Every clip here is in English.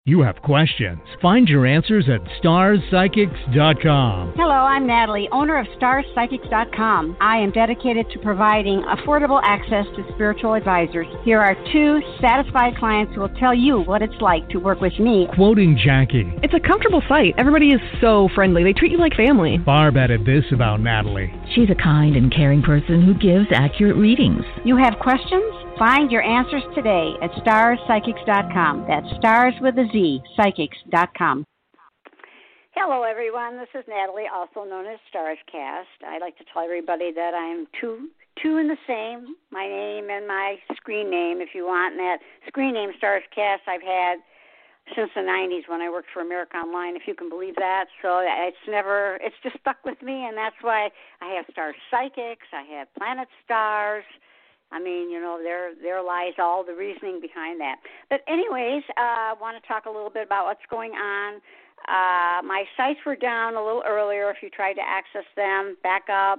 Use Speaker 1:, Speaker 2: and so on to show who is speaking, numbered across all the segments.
Speaker 1: You have questions. Find your answers at starspsychics.com.
Speaker 2: Hello, I'm Natalie, owner of starspsychics.com. I am dedicated to providing affordable access to spiritual advisors. Here are 2 satisfied clients who will tell you what it's like to work with me.
Speaker 1: Quoting Jackie.
Speaker 3: It's a comfortable site. Everybody is so friendly. They treat you like family.
Speaker 1: Barb added this about Natalie.
Speaker 4: She's a kind and caring person who gives accurate readings.
Speaker 2: You have questions? Find your answers today at starspsychics.com. That's stars with a Z, psychics.com. Hello, everyone. This is Natalie, also known as Starscast. I'd like to tell everybody that I'm two in the same, my name and my screen name, if you want. And that screen name, Starscast, I've had since the 90s when I worked for America Online, if you can believe that. So it's just stuck with me, and that's why I have Star Psychics, I have Planet Stars. I mean, there lies all the reasoning behind that. But anyways, I want to talk a little bit about what's going on. My sites were down a little earlier if you tried to access them, back up.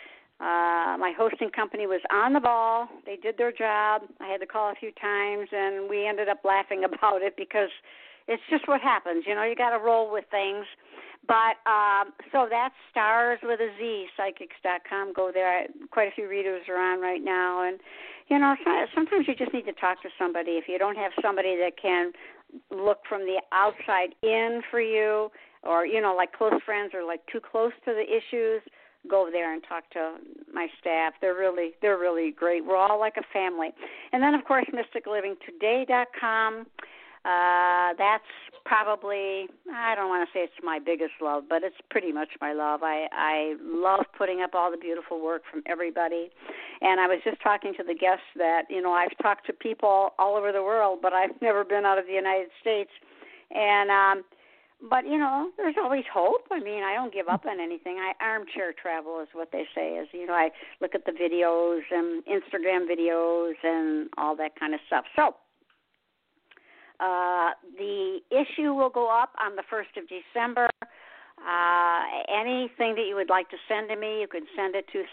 Speaker 2: My hosting company was on the ball. They did their job. I had to call a few times, and we ended up laughing about it because it's just what happens. You got to roll with things. But so that's stars with a Z, psychics.com. Go there. Quite a few readers are on right now. And, sometimes you just need to talk to somebody. If you don't have somebody that can look from the outside in for you or, like close friends or like too close to the issues, go there and talk to my staff. They're really great. We're all like a family. And then, of course, mysticlivingtoday.com. That's probably, I don't want to say it's my biggest love, but it's pretty much my love. I love putting up all the beautiful work from everybody. And I was just talking to the guests that, I've talked to people all over the world, but I've never been out of the United States. And, but, there's always hope. I mean, I don't give up on anything. I armchair travel is what they say is, I look at the videos and Instagram videos and all that kind of stuff. So, the issue will go up on the 1st of December. Anything that you would like to send to me, you can send it to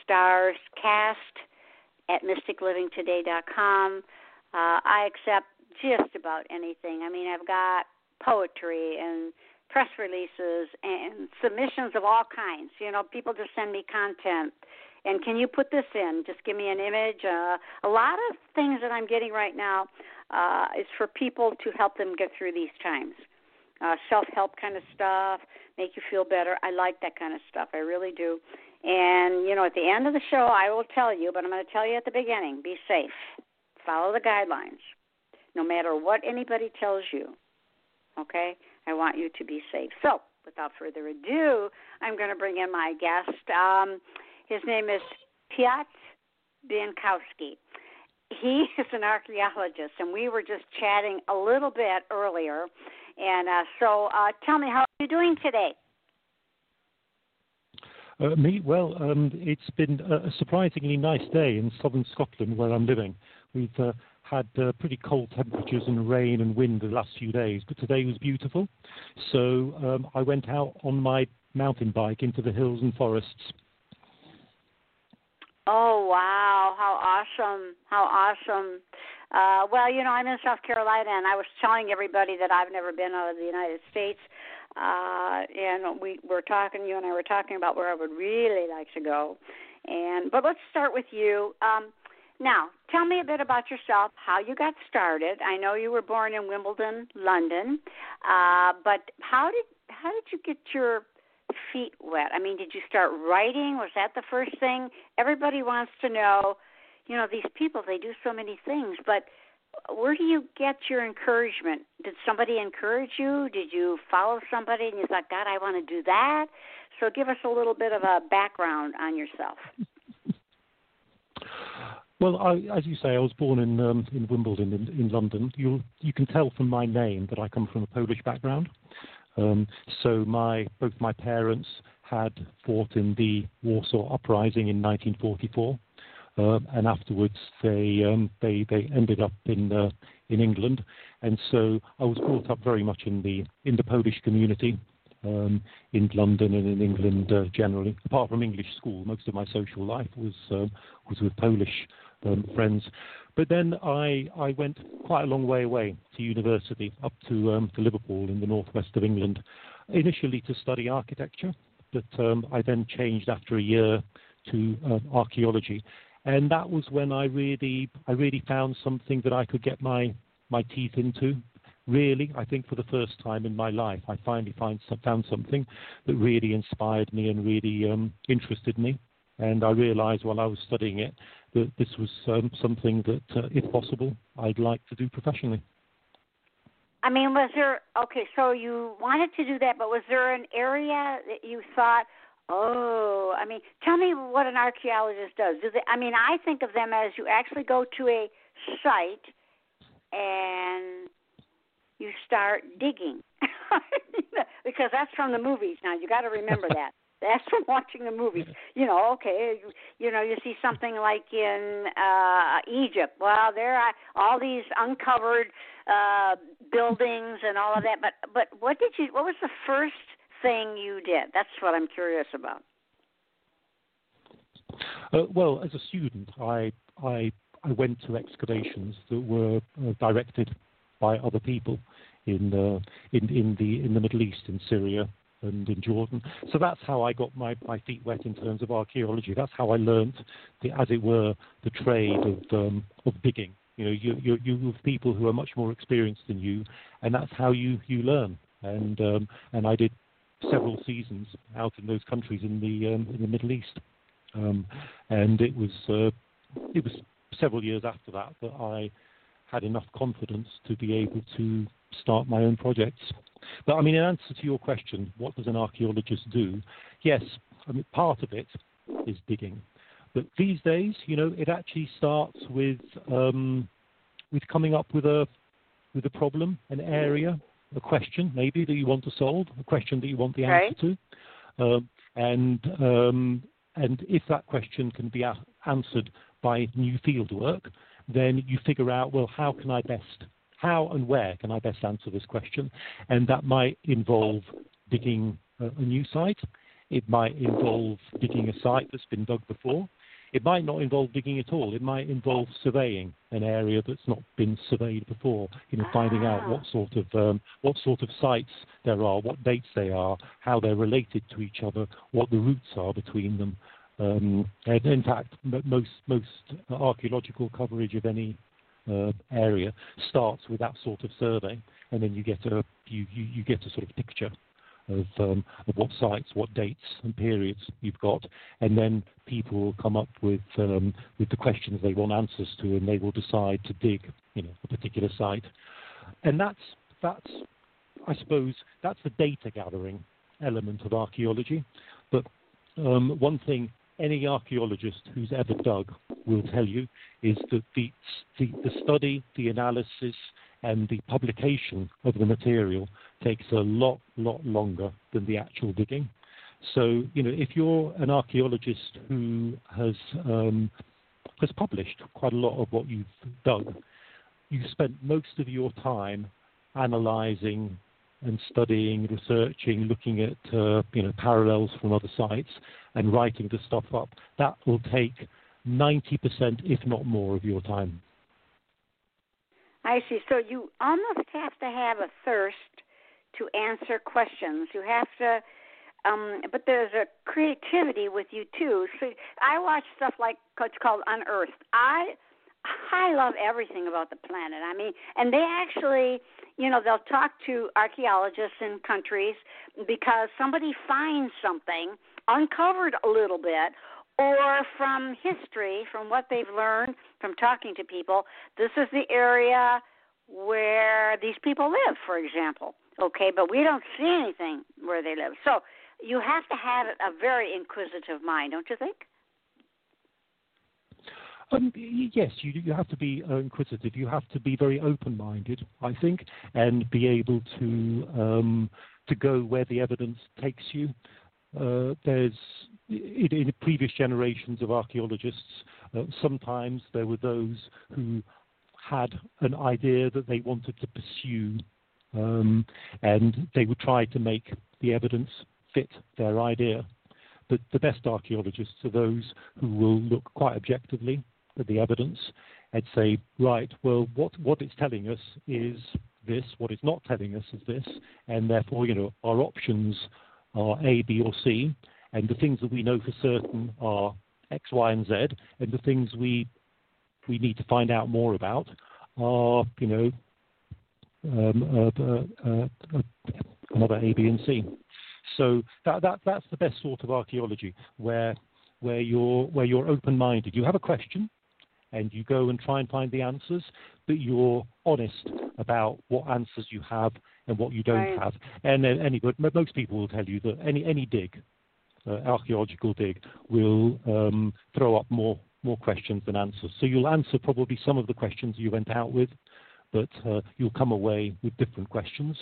Speaker 2: starscast@mysticlivingtoday.com. I accept just about anything. I mean, I've got poetry and press releases and submissions of all kinds. People just send me content. And can you put this in? Just give me an image. A lot of things that I'm getting right now is for people to help them get through these times. Self-help kind of stuff, make you feel better. I like that kind of stuff. I really do. And, at the end of the show, I will tell you, but I'm going to tell you at the beginning, be safe. Follow the guidelines, no matter what anybody tells you. Okay? I want you to be safe. So, without further ado, I'm going to bring in my guest. His name is Piotr Bienkowski. He is an archaeologist, and we were just chatting a little bit earlier. And so tell me, how are you doing today?
Speaker 5: Me? Well, it's been a surprisingly nice day in southern Scotland where I'm living. We've had pretty cold temperatures and rain and wind the last few days, but today was beautiful. So I went out on my mountain bike into the hills and forests.
Speaker 2: Oh, wow. How awesome. How awesome. Well, I'm in South Carolina, and I was telling everybody that I've never been out of the United States. And you and I were talking about where I would really like to go. But let's start with you. Now, tell me a bit about yourself, how you got started. I know you were born in Wimbledon, London. But how did you get your feet wet? I mean, did you start writing? Was that the first thing? Everybody wants to know, these people, they do so many things, but where do you get your encouragement? Did somebody encourage you? Did you follow somebody and you thought, God, I want to do that? So give us a little bit of a background on yourself.
Speaker 5: Well, as you say, I was born in Wimbledon in London. You can tell from my name that I come from a Polish background. So both my parents had fought in the Warsaw Uprising in 1944, and afterwards they ended up in England, and so I was brought up very much in the Polish community in London and in England generally. Apart from English school, most of my social life was with Polish friends. But then I went quite a long way away to university, up to Liverpool in the northwest of England, initially to study architecture, but I then changed after a year to archaeology. And that was when I really found something that I could get my teeth into. Really, I think for the first time in my life, I finally found something that really inspired me and really interested me. And I realized while I was studying it that this was something that, if possible, I'd like to do professionally.
Speaker 2: I mean, so you wanted to do that, but was there an area that you thought, tell me what an archaeologist does. I think of them as you actually go to a site and you start digging. Because that's from the movies. Now, you got to remember that. That's from watching the movies. You see something like in Egypt. Well, there are all these uncovered buildings and all of that. But what was the first thing you did? That's what I'm curious about.
Speaker 5: Well, as a student, I went to excavations that were directed by other people in the Middle East, in Syria and in Jordan. So that's how I got my feet wet in terms of archaeology. That's how I learned, as it were, the trade of digging. You have people who are much more experienced than you, and that's how you learn. And I did several seasons out in those countries in the Middle East, and it was several years after that I had enough confidence to be able to start my own projects. But in answer to your question, what does an archaeologist do? Yes, part of it is digging. But these days, it actually starts with coming up with a problem, an area, a question maybe that you want to solve, a question that you want the answer to, and if that question can be answered by new field work, then you figure out, well, how and where can I best answer this question? And that might involve digging a new site. It might involve digging a site that's been dug before. It might not involve digging at all. It might involve surveying an area that's not been surveyed before, finding out what sort of sites there are, what dates they are, how they're related to each other, what the routes are between them. And in fact, most archaeological coverage of any area starts with that sort of survey, and then you get a sort of picture of what sites, what dates and periods you've got, and then people will come up with the questions they want answers to, and they will decide to dig a particular site, and that's I suppose that's the data gathering element of archaeology. But one thing any archaeologist who's ever dug will tell you is that the study, the analysis, and the publication of the material takes a lot longer than the actual digging. So, if you're an archaeologist who has published quite a lot of what you've dug, you've spent most of your time analyzing and studying, researching, looking at parallels from other sites and writing the stuff up. That will take 90%, if not more, of your time.
Speaker 2: I see. So you almost have to have a thirst to answer questions. You have to, but there's a creativity with you too. So I watch stuff like what's called Unearthed. I love everything about the planet. And they actually, they'll talk to archaeologists in countries because somebody finds something uncovered a little bit, or from history, from what they've learned from talking to people. This is the area where these people live, for example. Okay, but we don't see anything where they live. So you have to have a very inquisitive mind, don't you think?
Speaker 5: Yes, you have to be inquisitive. You have to be very open-minded, I think, and be able to go where the evidence takes you. There's in previous generations of archaeologists, sometimes there were those who had an idea that they wanted to pursue, and they would try to make the evidence fit their idea. But the best archaeologists are those who will look quite objectively the evidence and say, right, well, what it's telling us is this, what it's not telling us is this, and therefore, our options are A, B, or C, and the things that we know for certain are X, Y, and Z, and the things we need to find out more about are, another A, B, and C. So that's the best sort of archaeology, where you're open-minded. You have a question, and you go and try and find the answers, but you're honest about what answers you have and what you don't have. And most people will tell you that any dig, archaeological dig, will throw up more questions than answers. So you'll answer probably some of the questions you went out with, but you'll come away with different questions.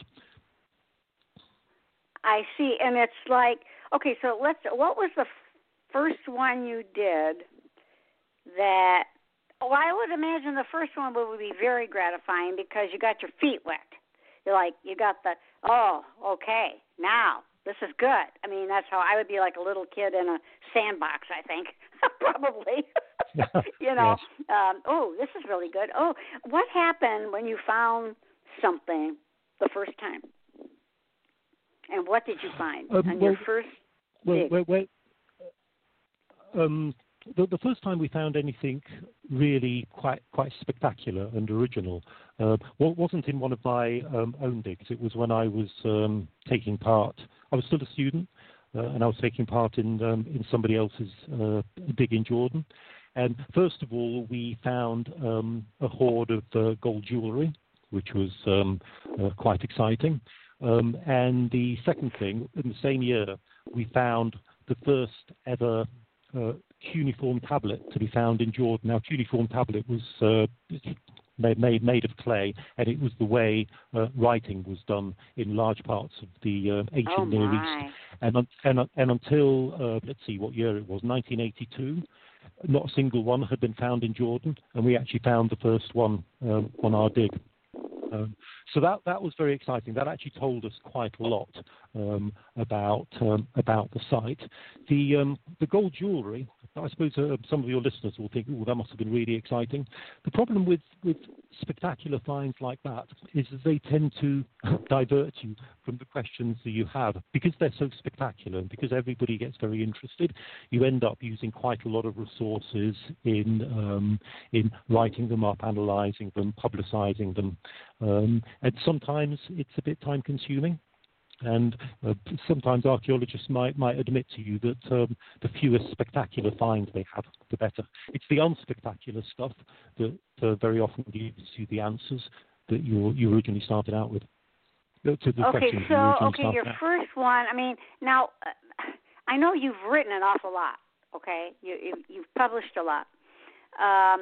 Speaker 2: I see. And it's like, okay, so what was the first one you did that, I would imagine the first one would be very gratifying because you got your feet wet. You're like, you got okay, now this is good. I mean, that's how I would be, like a little kid in a sandbox, I think, probably.
Speaker 5: Yes.
Speaker 2: This is really good. Oh, what happened when you found something the first time? And what did you find on your first dig?
Speaker 5: The first time we found anything really quite spectacular and original wasn't in one of my own digs. It was when I was taking part. I was still a student, and I was taking part in somebody else's dig in Jordan. And first of all, we found a hoard of gold jewelry, which was quite exciting. And the second thing, in the same year, we found the first ever cuneiform tablet to be found in Jordan. Now, cuneiform tablet was made of clay, and it was the way writing was done in large parts of the ancient Near East. And until, let's see what year it was, 1982, not a single one had been found in Jordan, and we actually found the first one on our dig. So that was very exciting. That actually told us quite a lot about the site. The gold jewelry, I suppose some of your listeners will think, that must have been really exciting. The problem with spectacular finds like that is that they tend to divert you from the questions that you have. Because they're so spectacular and because everybody gets very interested, you end up using quite a lot of resources in writing them up, analyzing them, publicizing them. And sometimes it's a bit time-consuming. And sometimes archaeologists might admit to you that the fewer spectacular finds they have, the better. It's the unspectacular stuff that very often gives you the answers that you originally started out with. Your first one. I mean, now I know you've written an awful lot. Okay, you've published a lot. I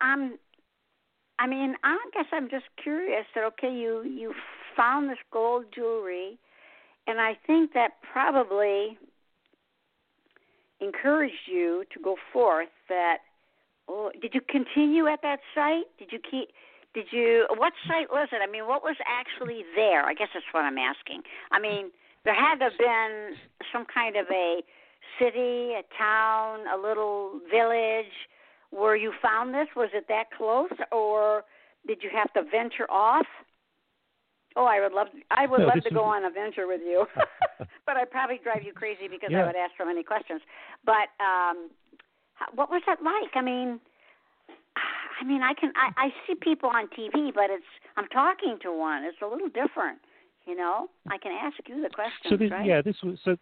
Speaker 5: guess I'm just curious that you found this gold jewelry. And I think that probably encouraged you to go forth. Did you continue at that site? What site was it? I mean, what was actually there? I guess that's what I'm asking. I mean, there had to have been some kind of a city, a town, a little village where you found this. Was it that close, or did you have to venture off? Oh, I would love to go on a venture with you, but I'd probably drive you crazy because I would ask so many questions. But what was that like? I see people on TV, but I'm talking to one. It's a little different, I can ask you the questions, right? Yeah, this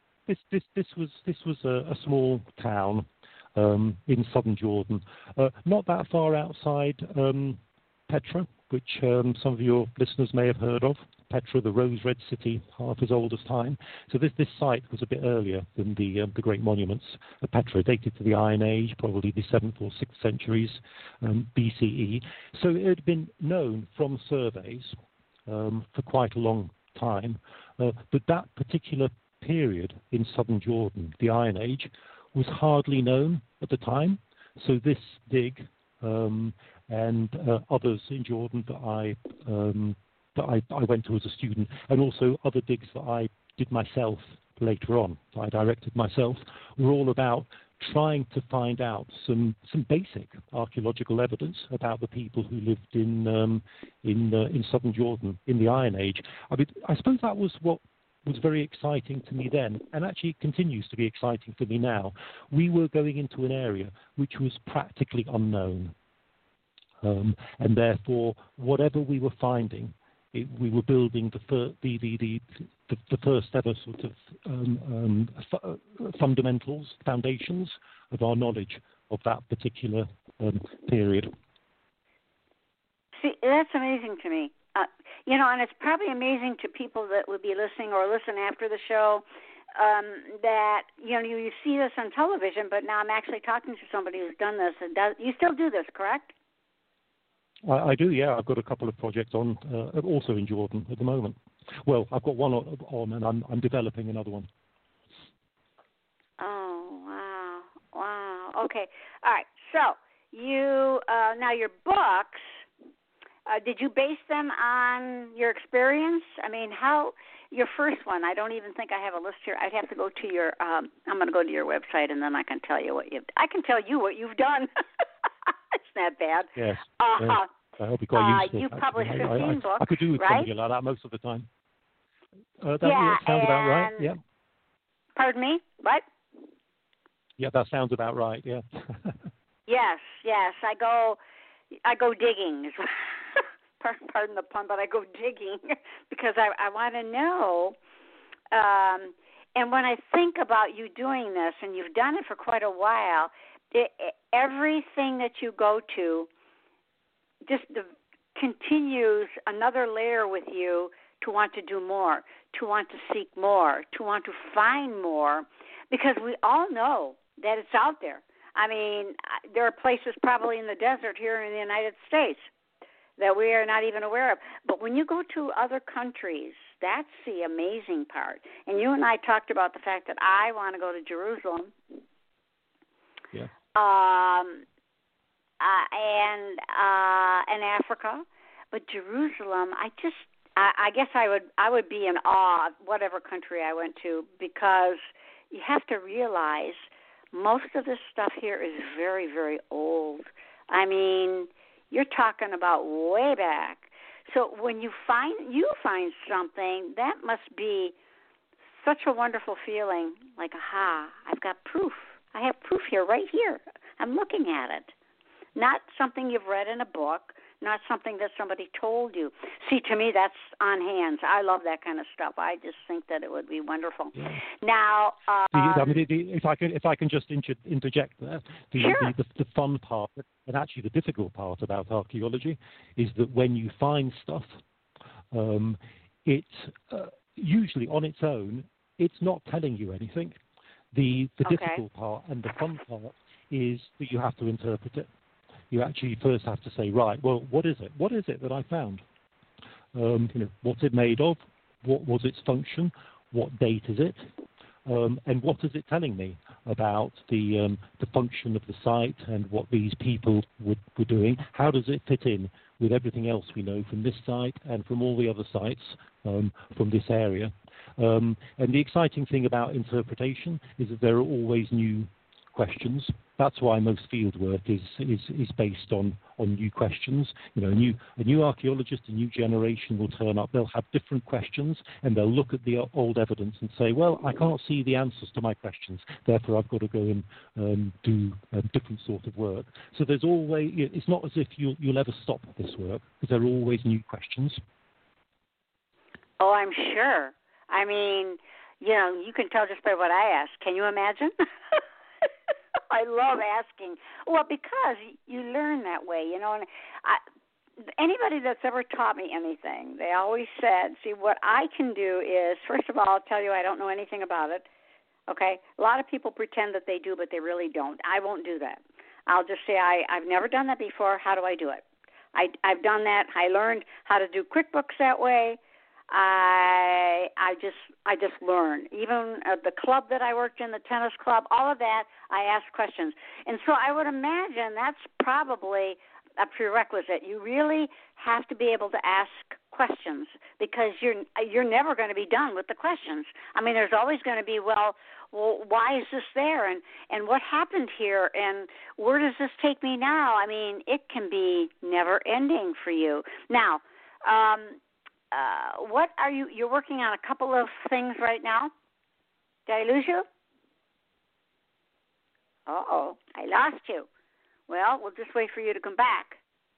Speaker 5: was a small town in southern Jordan, not that far outside Petra, which some of your listeners may have heard of. Petra, the rose red city, half as old as time. So this site was a bit earlier than the great monuments of Petra, dated to the Iron Age, probably the 7th or 6th centuries BCE. So it had been known from surveys for quite a long time, but that particular period in southern Jordan, the Iron Age, was hardly known at the time. So this dig and others in Jordan that I went to as a student, and also other digs that I did myself later on, that I directed myself, were all about trying to find out some basic archaeological evidence about the people who lived in southern Jordan in the Iron Age. I mean, I suppose that was what was very exciting to me then, and actually continues to be exciting for me now. We were going into an area which was practically unknown, and therefore, whatever we were finding, we were building the first ever sort of foundations of our knowledge of that particular period.
Speaker 2: See, that's amazing to me. And it's probably amazing to people that would be listening or listen after the show, that, you see this on television, but now I'm actually talking to somebody who's done this. And you still do this, correct?
Speaker 5: I do, yeah. I've got a couple of projects on, also in Jordan at the moment. Well, I've got one on and I'm developing another one.
Speaker 2: Oh, wow. Okay. All right. So you, now your books, did you base them on your experience? I mean, your first one, I don't even think I have a list here. I'd have to go to your, I'm going to go to your website and then I can tell you what you've done. It's not bad.
Speaker 5: Yes. I'll be quite useful.
Speaker 2: You published 15 books,
Speaker 5: I could do with
Speaker 2: right?
Speaker 5: something like that most of the time. That sounds about right, yeah.
Speaker 2: Pardon me? What?
Speaker 5: Yeah, that sounds about right, yeah.
Speaker 2: Yes. I go digging. Pardon the pun, but I go digging because I want to know. And when I think about you doing this, and you've done it for quite a while, everything that you go to just continues another layer with you to want to do more, to want to seek more, to want to find more, because we all know that it's out there. I mean, there are places probably in the desert here in the United States that we are not even aware of. But when you go to other countries, that's the amazing part. And you and I talked about the fact that I want to go to Jerusalem.
Speaker 5: Yeah.
Speaker 2: And Africa, but Jerusalem, I guess I would be in awe of whatever country I went to, because you have to realize most of this stuff here is very, very old. I mean, you're talking about way back. So when you find something, that must be such a wonderful feeling, like, aha, I've got proof. I have proof here, right here. I'm looking at it. Not something you've read in a book, not something that somebody told you. See, to me, that's on hands. I love that kind of stuff. I just think that it would be wonderful. Yeah. Now,
Speaker 5: if I can just interject there,
Speaker 2: sure.
Speaker 5: The fun part, and actually the difficult part about archaeology, is that when you find stuff, it usually on its own, it's not telling you anything. The difficult part and the fun part is that you have to interpret it. You actually first have to say, right, well, what is it? What is it that I found? What's it made of? What was its function? What date is it? And what is it telling me about the function of the site and what these people were doing? How does it fit in with everything else we know from this site and from all the other sites from this area? And the exciting thing about interpretation is that there are always new questions. That's why most field work is based on new questions. A new archaeologist, a new generation will turn up. They'll have different questions, and they'll look at the old evidence and say, well, I can't see the answers to my questions, therefore I've got to go and do a different sort of work. So there's always, it's not as if you'll ever stop this work, because there are always new questions.
Speaker 2: Oh, I'm sure. I mean, you can tell just by what I ask. Can you imagine? I love asking. Well, because you learn that way, and anybody that's ever taught me anything, they always said, see, what I can do is, first of all, I'll tell you I don't know anything about it, okay? A lot of people pretend that they do, but they really don't. I won't do that. I'll just say, I've never done that before. How do I do it? I've done that. I learned how to do QuickBooks that way. I just learned. Even at the club that I worked in, the tennis club, all of that, I asked questions. And so I would imagine that's probably a prerequisite. You really have to be able to ask questions, because you're never going to be done with the questions. I mean, there's always going to be, well, why is this there, and what happened here, and where does this take me now? I mean, it can be never ending for you. Now, what are you're working on a couple of things right now? Did I lose you? Uh-oh, I lost you. Well, we'll just wait for you to come back.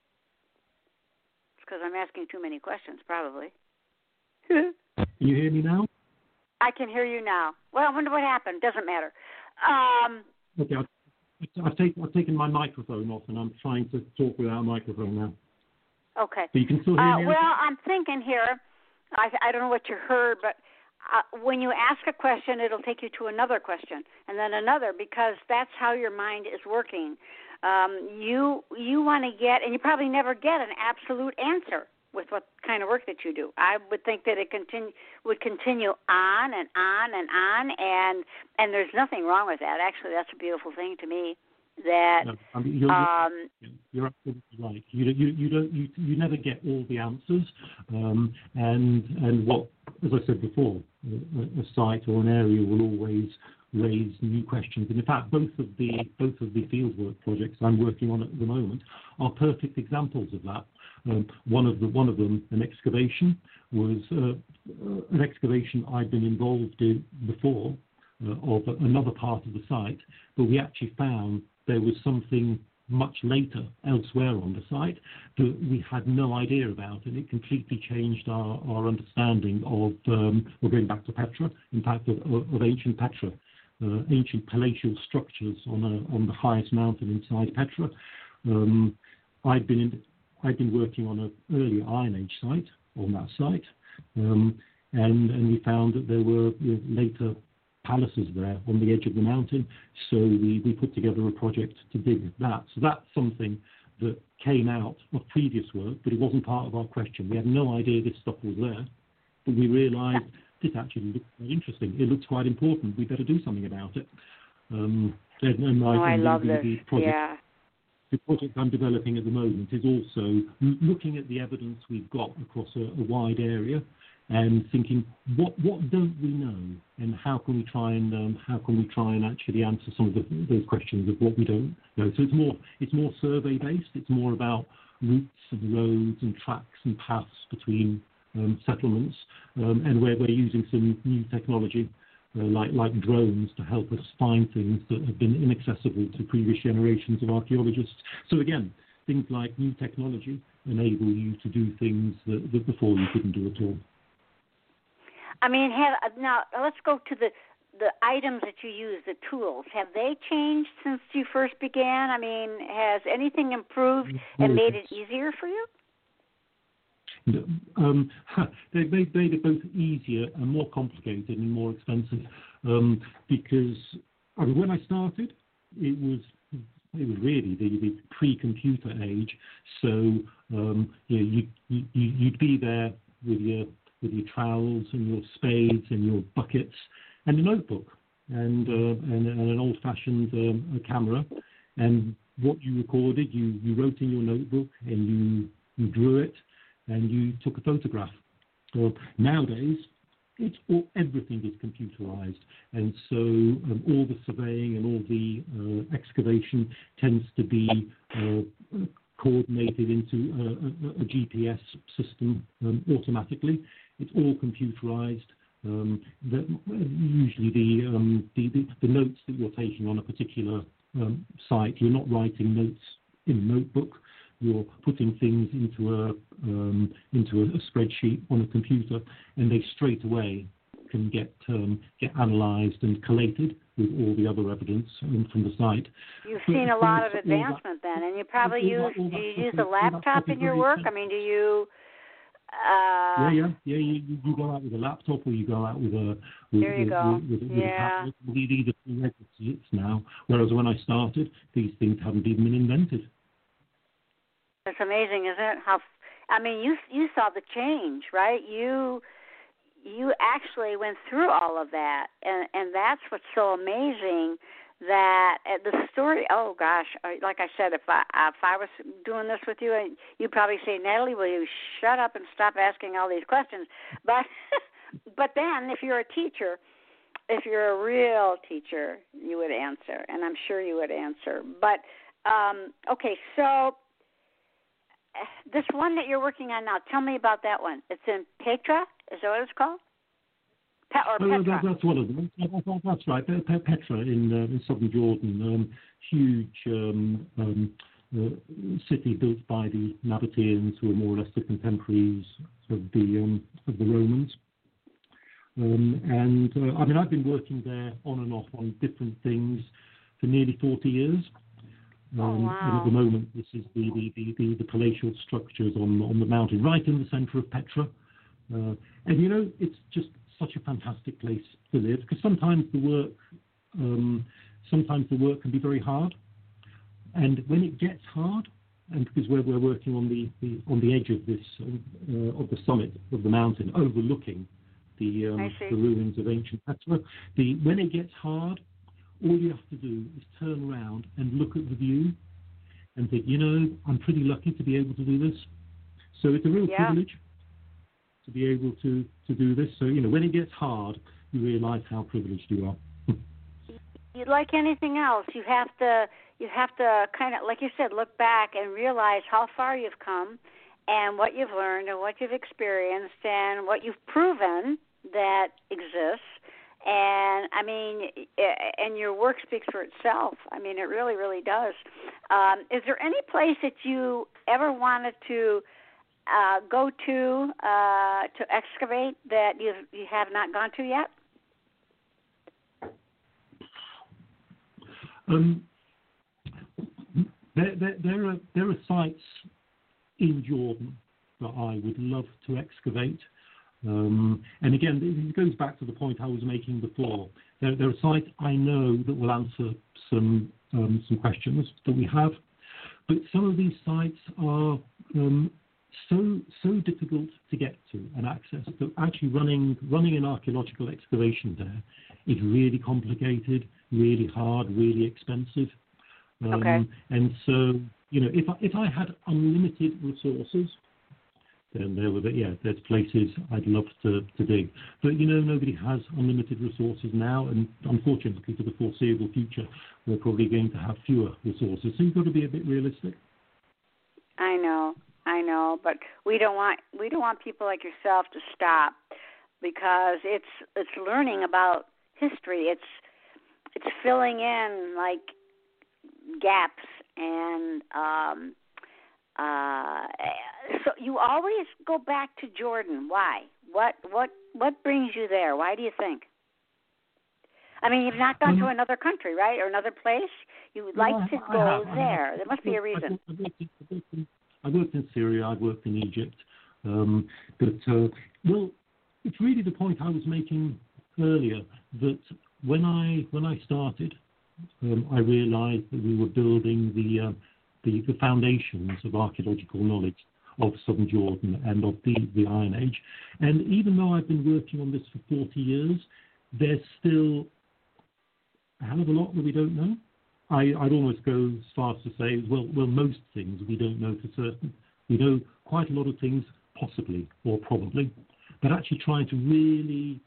Speaker 2: It's because I'm asking too many questions, probably.
Speaker 5: Can you hear me now?
Speaker 2: I can hear you now. Well, I wonder what happened. Doesn't matter.
Speaker 5: Okay, I've taken my microphone off, and I'm trying to talk without a microphone now.
Speaker 2: Okay.
Speaker 5: So you can still hear me?
Speaker 2: Well, I'm thinking here, I don't know what you heard, but when you ask a question, it'll take you to another question, and then another, because that's how your mind is working. You want to get, and you probably never get an absolute answer with what kind of work that you do. I would think that it would continue on and on and on, and there's nothing wrong with that. Actually, that's a beautiful thing to me. That
Speaker 5: no, I mean, you're absolutely right. You never get all the answers, and what, as I said before, a site or an area will always raise new questions. And in fact, both of the fieldwork projects I'm working on at the moment are perfect examples of that. One of them, an excavation, was an excavation I'd been involved in before of another part of the site, but we actually found there was something much later elsewhere on the site that we had no idea about, and it completely changed our understanding of, we're going back to Petra, in fact, of ancient Petra, ancient palatial structures on the highest mountain inside Petra. I'd been working on an early Iron Age site on that site, and we found that there were later palaces there on the edge of the mountain, so we put together a project to dig that. So that's something that came out of previous work, but it wasn't part of our question. We had no idea this stuff was there, but we realised this actually looks quite interesting. It looks quite important. We better do something about it.
Speaker 2: I love this.
Speaker 5: The project I'm developing at the moment is also looking at the evidence we've got across a wide area and thinking, what don't we know, and how can we try and actually answer some of those questions of what we don't know. So it's more survey based. It's more about routes and roads and tracks and paths between settlements, and we're using some new technology like drones to help us find things that have been inaccessible to previous generations of archaeologists. So again, things like new technology enable you to do things that before you couldn't do at all.
Speaker 2: I mean, now let's go to the items that you use, the tools. Have they changed since you first began? I mean, has anything improved and made it easier for you?
Speaker 5: They've made it both easier and more complicated and more expensive, because when I started, it was really the pre-computer age. So you'd be there with your trowels and your spades and your buckets and a notebook and an old-fashioned camera, and what you recorded, you wrote in your notebook and you drew it and you took a photograph. Nowadays, everything is computerized, and so all the surveying and all the excavation tends to be coordinated into a GPS system automatically. It's all computerized. Usually the notes that you're taking on a particular site, you're not writing notes in a notebook. You're putting things into a spreadsheet on a computer, and they straight away can get analysed and collated with all the other evidence from the site.
Speaker 2: You've seen a lot of advancement then, and you probably use a laptop in your work? I mean, do you...
Speaker 5: Yeah. You go out with a laptop, or you go out with a tablet. These are prerequisites now, whereas when I started, these things hadn't even been invented.
Speaker 2: It's amazing, isn't it? You saw the change, right? You actually went through all of that, and that's what's so amazing, that the story. Oh gosh, like I said, if I was doing this with you, you'd probably say, Natalie, will you shut up and stop asking all these questions? But but then, if you're a teacher, if you're a real teacher, you would answer, and I'm sure you would answer. But okay, so this one that you're working on now, tell me about that one. It's in Petra. Is that what it's called? Petra.
Speaker 5: That's one of them. That's right. Petra in southern Jordan, huge city built by the Nabateans, who are more or less the contemporaries of the Romans. I've been working there on and off on different things for nearly 40 years.
Speaker 2: Wow.
Speaker 5: And at the moment, this is the palatial structures on the mountain, right in the centre of Petra. And it's just such a fantastic place to live, because sometimes the work can be very hard, and when it gets hard, and because we're working on the edge of this of the summit of the mountain, overlooking the ruins of ancient Petra, when it gets hard, all you have to do is turn around and look at the view and think, I'm pretty lucky to be able to do this. So it's a real privilege to be able to do this. So, when it gets hard, you realize how privileged you are.
Speaker 2: Like anything else, you have to kind of, like you said, look back and realize how far you've come and what you've learned and what you've experienced and what you've proven that exists. And, and your work speaks for itself. It really, really does. Is there any place that you ever wanted to go to excavate that you have not gone to yet?
Speaker 5: There are sites in Jordan that I would love to excavate. And again, it goes back to the point I was making before. There are sites I know that will answer some questions that we have, but some of these sites are so difficult to get to and access that actually running an archaeological excavation there is really complicated, really hard, really expensive.
Speaker 2: Okay.
Speaker 5: And so, if I had unlimited resources, then there's places I'd love to dig. But, nobody has unlimited resources now, and unfortunately for the foreseeable future, we're probably going to have fewer resources. So you've got to be a bit realistic.
Speaker 2: I know, but we don't want people like yourself to stop, because it's learning about history. It's filling in like gaps, and so you always go back to Jordan. Why? What brings you there? Why do you think? You've not gone to another country, right, or another place? You would like to go there. There must be a reason.
Speaker 5: I've worked in Syria. I've worked in Egypt. It's really the point I was making earlier, that when I started, I realised that we were building the foundations of archaeological knowledge of southern Jordan and of the Iron Age. And even though I've been working on this for 40 years, there's still a hell of a lot that we don't know. I'd almost go as far as to say, well, most things we don't know for certain. We know quite a lot of things, possibly or probably, but actually trying to really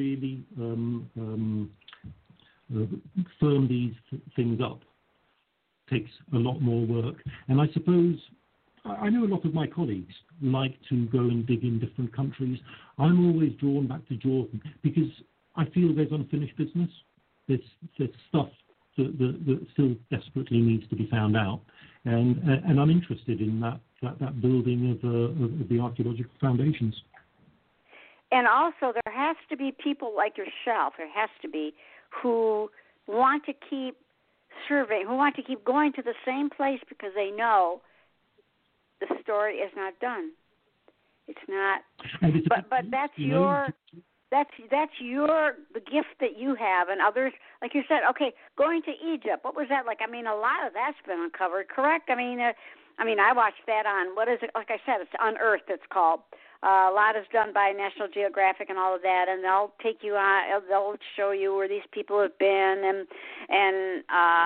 Speaker 5: firm these things up takes a lot more work. And I suppose I know a lot of my colleagues like to go and dig in different countries. I'm always drawn back to Jordan because I feel there's unfinished business. There's stuff that still desperately needs to be found out, and I'm interested in that building of the archaeological foundations.
Speaker 2: And also, there has to be people like yourself. There has to be who want to keep surveying, who want to keep going to the same place because they know the story is not done. It's not. But that's the gift that you have, and others, like you said. Okay, going to Egypt. What was that like? A lot of that's been uncovered. Correct? I watched that on, what is it? Like I said, it's Unearthed. It's called. A lot is done by National Geographic and all of that, and they'll take you on. They'll show you where these people have been, and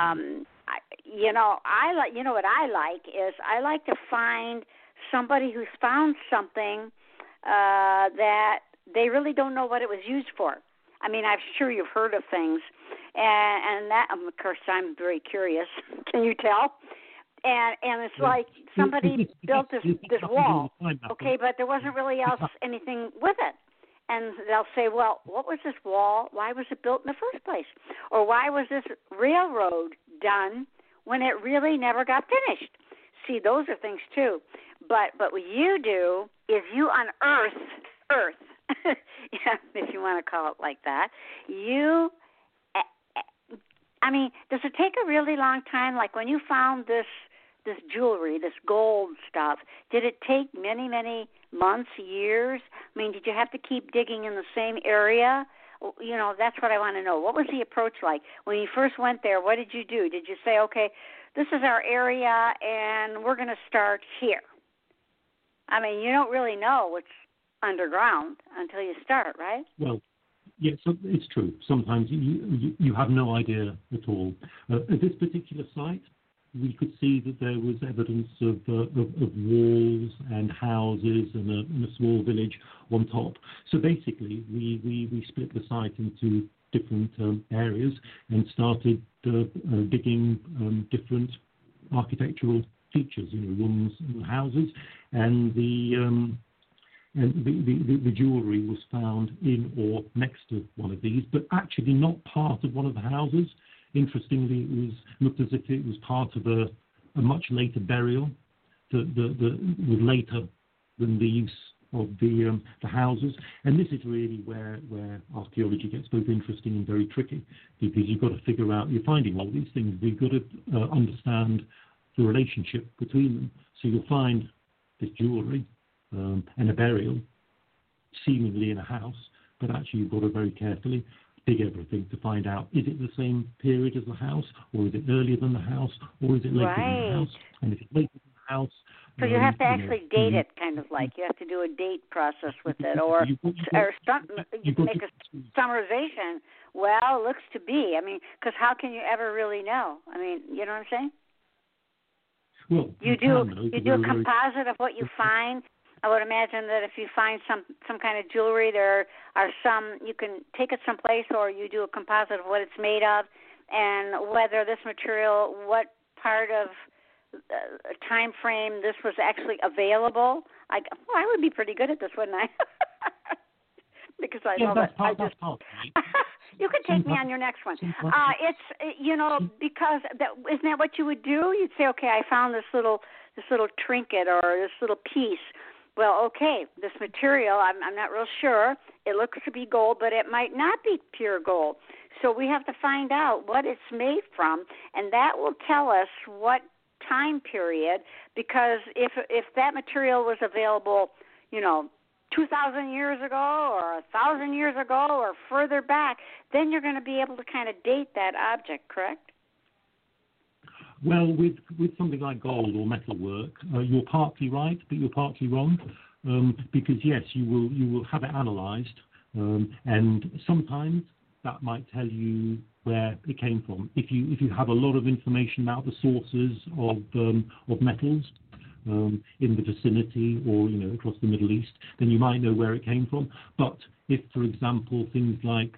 Speaker 2: what I like is I like to find somebody who's found something that they really don't know what it was used for. I mean, I'm sure you've heard of things, and that, of course, I'm very curious. Can you tell? And it's like somebody built this wall, okay, but there wasn't really anything with it. And they'll say, well, what was this wall? Why was it built in the first place? Or why was this railroad done when it really never got finished? See, those are things too. But what you do is you unearth Earth, if you want to call it like that. Does it take a really long time? Like when you found this jewelry, this gold stuff, did it take many, many months, years? I mean, did you have to keep digging in the same area? You know, that's what I want to know. What was the approach like? When you first went there, what did you do? Did you say, okay, this is our area and we're going to start here? I mean, you don't really know what's underground until you start, right?
Speaker 5: Well, yes, it's true. Sometimes you have no idea at all. At this particular site, we could see that there was evidence of walls and houses and a small village on top. So basically, we split the site into different areas and started digging different architectural features, rooms and houses, and the jewellery was found in or next to one of these, but actually not part of one of the houses. Interestingly, it looked as if it was part of a much later burial that was later than the use of the houses. And this is really where archaeology gets both interesting and very tricky, because you've got to figure out, you're finding all these things, you've got to understand the relationship between them. So you'll find this jewellery and a burial seemingly in a house, but actually you've got to very carefully dig everything to find out, is it the same period as the house, or is it earlier than the house, or is it later than the house? And if it's later than the house...
Speaker 2: So you have to actually date it, kind of like. You have to do a date process with it, or you make a summarization. Well, it looks to be. I mean, because how can you ever really know? I mean, you know what I'm saying?
Speaker 5: Well,
Speaker 2: you do a composite of what you find. I would imagine that if you find some kind of jewelry, there are some, you can take it someplace, or you do a composite of what it's made of, and whether this material, what part of time frame this was actually available. I would be pretty good at this, wouldn't I? Because I love it. You could take me on your next one. It's because isn't that what you would do? You'd say, okay, I found this little trinket or this little piece. Well, okay, this material, I'm not real sure. It looks to be gold, but it might not be pure gold. So we have to find out what it's made from, and that will tell us what time period, because if that material was available, 2,000 years ago or 1,000 years ago or further back, then you're going to be able to kind of date that object, correct?
Speaker 5: Well, with something like gold or metalwork, you're partly right, but you're partly wrong, because yes, you will have it analysed, and sometimes that might tell you where it came from. If you have a lot of information about the sources of metals in the vicinity or across the Middle East, then you might know where it came from. But if, for example, things like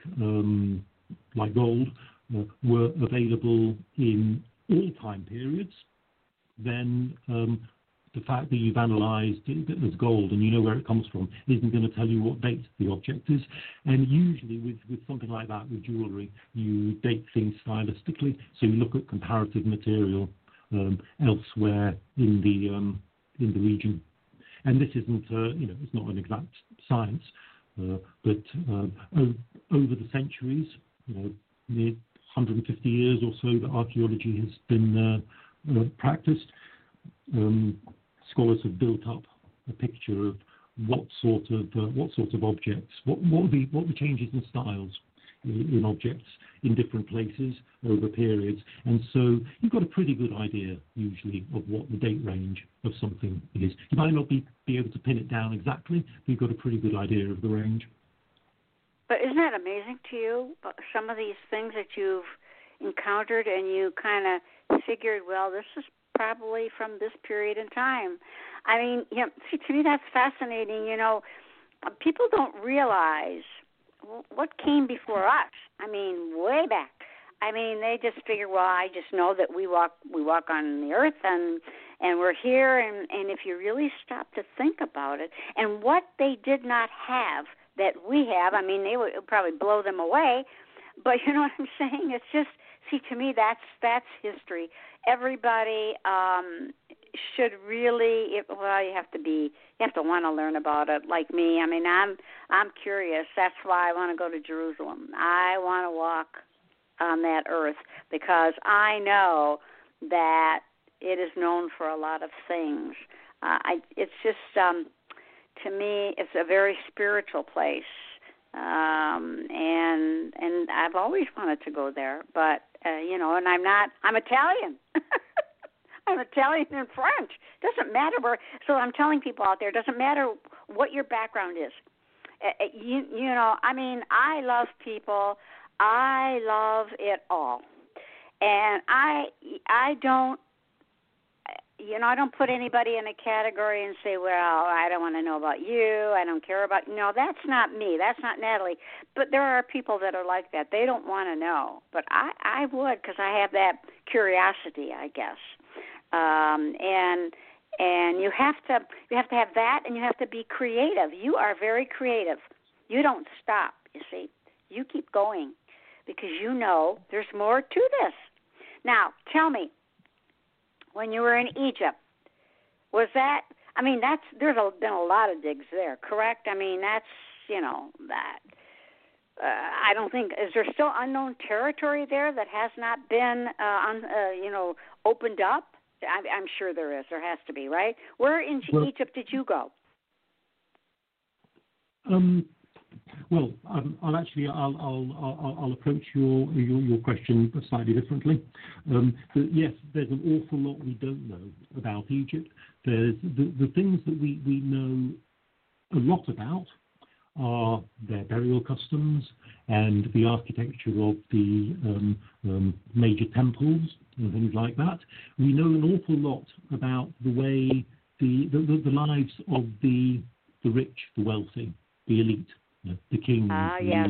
Speaker 5: gold were available in all time periods, then the fact that you've analysed it as gold and you know where it comes from isn't going to tell you what date the object is. And usually with something like that, with jewellery, you date things stylistically. So you look at comparative material elsewhere in the region. And this isn't, it's not an exact science, but over the centuries, near 150 years or so that archaeology has been practiced, scholars have built up a picture of what sort of objects, what were the changes in styles in objects in different places over periods. And so you've got a pretty good idea, usually, of what the date range of something is. You might not be able to pin it down exactly, but you've got a pretty good idea of the range.
Speaker 2: But isn't that amazing to you, some of these things that you've encountered and you kind of figured, well, this is probably from this period in time? I mean, see, to me that's fascinating. People don't realize what came before us. I mean, way back. I mean, they just figure, well, I just know that we walk on the earth and we're here. And if you really stop to think about it, and what they did not have that we have, I mean, it would probably blow them away. But you know what I'm saying? It's just, see, to me, that's history. Everybody should really, you have to want to learn about it. Like me, I mean, I'm curious. That's why I want to go to Jerusalem. I want to walk on that earth because I know that it is known for a lot of things. It's just, to me, it's a very spiritual place. And I've always wanted to go there, but and I'm Italian. I'm Italian and French. Doesn't matter where. So I'm telling people out there, it doesn't matter what your background is. I mean, I love people. I love it all, and I don't. I don't put anybody in a category and say, well, I don't want to know about you. I don't care about you. No, that's not me. That's not Natalie. But there are people that are like that. They don't want to know. But I would, because I have that curiosity, I guess. And you have to have that, and you have to be creative. You are very creative. You don't stop, you see. You keep going because you know there's more to this. Now, tell me, when you were in Egypt, was that, I mean, there's been a lot of digs there, correct? I mean, that's, that. I don't think, is there still unknown territory there that has not been, opened up? I'm sure there is. There has to be, right? Where in Egypt did you go?
Speaker 5: Well, I'll approach your question slightly differently. But yes, there's an awful lot we don't know about Egypt. There's the things that we know a lot about are their burial customs and the architecture of the major temples and things like that. We know an awful lot about the way the lives of the rich, the wealthy, the elite. The kings,
Speaker 2: yes.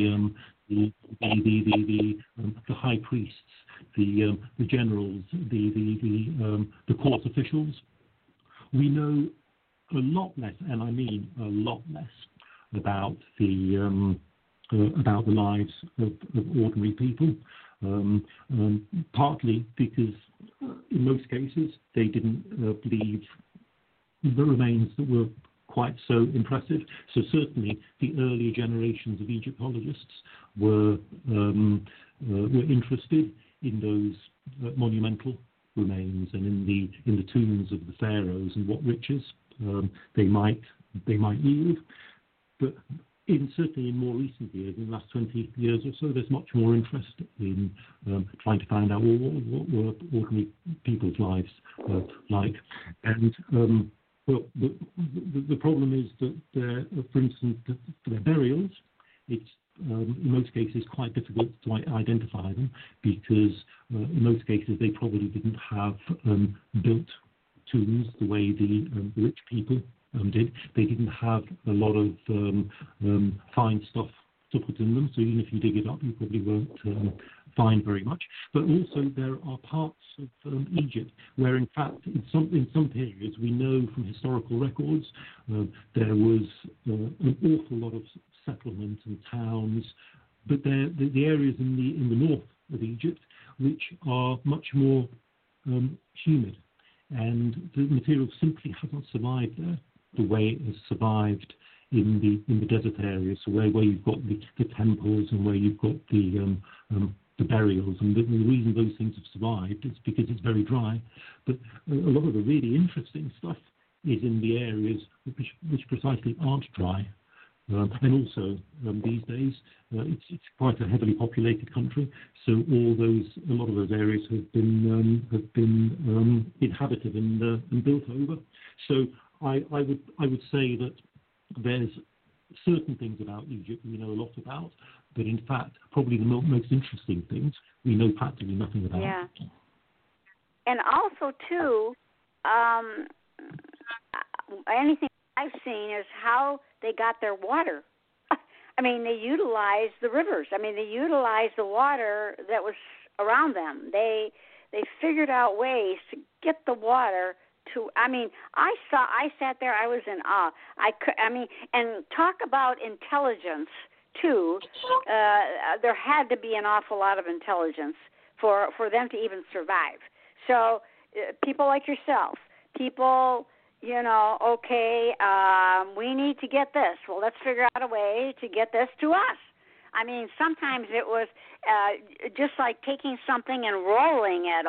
Speaker 5: the high priests, the generals, the court officials. We know a lot less, and I mean a lot less, about the lives of ordinary people. Partly because in most cases they didn't leave the remains that were quite so impressive. So certainly the earlier generations of Egyptologists were interested in those monumental remains and in the tombs of the pharaohs and what riches they might yield. But certainly in more recent years, in the last 20 years or so, there's much more interest in trying to find out what were ordinary people's lives like. And well, the problem is that, for instance, for their burials, it's in most cases quite difficult to identify them because in most cases they probably didn't have built tombs the way the rich people did. They didn't have a lot of fine stuff to put in them, so even if you dig it up, you probably won't find very much. But also there are parts of Egypt where, in fact, in some periods, we know from historical records there was an awful lot of settlement and towns, but the areas in the north of Egypt which are much more humid, and the material simply hasn't survived there the way it has survived in the desert areas, so where you've got the temples and where you've got the burials, and the reason those things have survived is because it's very dry. But a lot of the really interesting stuff is in the areas which precisely aren't dry. And also, these days, it's quite a heavily populated country, so a lot of those areas have been inhabited and built over. So I would say that there's certain things about Egypt we know a lot about, but in fact, probably the most interesting things we know practically nothing about.
Speaker 2: Yeah. And also, too, anything I've seen is how they got their water. I mean, they utilized the rivers. I mean, they utilized the water that was around them. They figured out ways to get the water to. I mean, I sat there. I was in awe. And talk about intelligence too. There had to be an awful lot of intelligence for them to even survive. So people like yourself, people, okay, we need to get this. Well, let's figure out a way to get this to us. I mean, sometimes it was just like taking something and rolling it,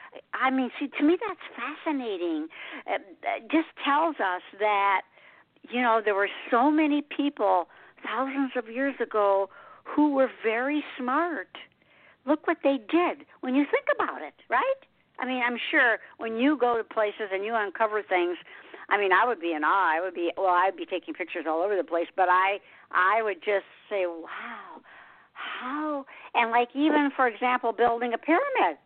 Speaker 2: to me that's fascinating. It just tells us that, there were so many people thousands of years ago who were very smart. Look what they did when you think about it, right? I mean, I'm sure when you go to places and you uncover things, I mean, I would be in awe. I'd be taking pictures all over the place, but I would just say, wow, how? And like even, for example, building a pyramid.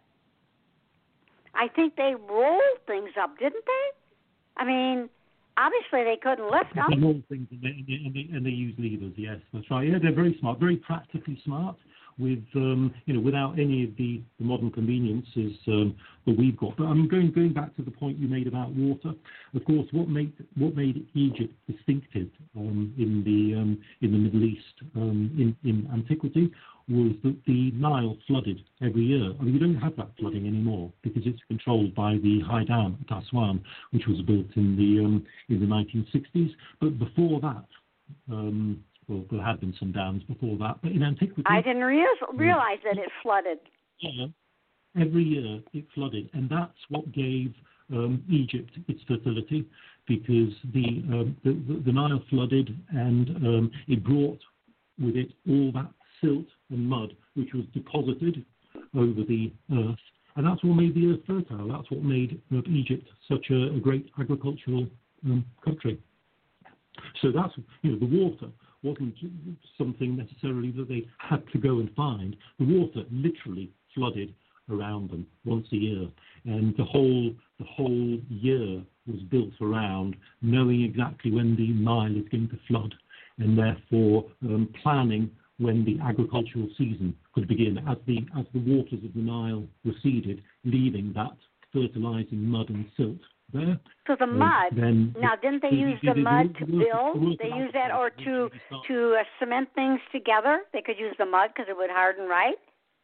Speaker 2: I think they rolled things up, didn't they? I mean, obviously they couldn't lift them.
Speaker 5: They rolled things and they use levers, yes, that's right. Yeah, they're very smart, very practically smart. With without any of the modern conveniences that we've got. But I'm going back to the point you made about water. Of course, what made Egypt distinctive in the Middle East in antiquity was that the Nile flooded every year. I mean, we don't have that flooding anymore because it's controlled by the High Dam at Aswan, which was built in the 1960s. But before that. Well, there had been some dams before that, but in antiquity... I
Speaker 2: didn't realize that it flooded.
Speaker 5: Yeah, every year it flooded, and that's what gave Egypt its fertility, because the Nile flooded, and it brought with it all that silt and mud which was deposited over the earth, and that's what made the earth fertile. That's what made Egypt such a great agricultural country. So that's, the water wasn't something necessarily that they had to go and find. The water literally flooded around them once a year, and the whole year was built around knowing exactly when the Nile is going to flood, and therefore planning when the agricultural season could begin as the waters of the Nile receded, leaving that fertilizing mud and silt there.
Speaker 2: So the mud, now didn't they use the mud to build? They use that or to cement things together? They could use the mud because it would harden, right?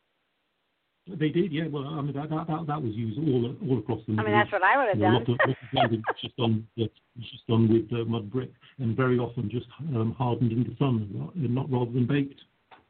Speaker 5: They did, yeah. Well, I mean, that was used all across the Middle East.
Speaker 2: I mean, that's what I would have done.
Speaker 5: A lot of building was just done with mud brick, and very often just hardened in the sun, not rather than baked.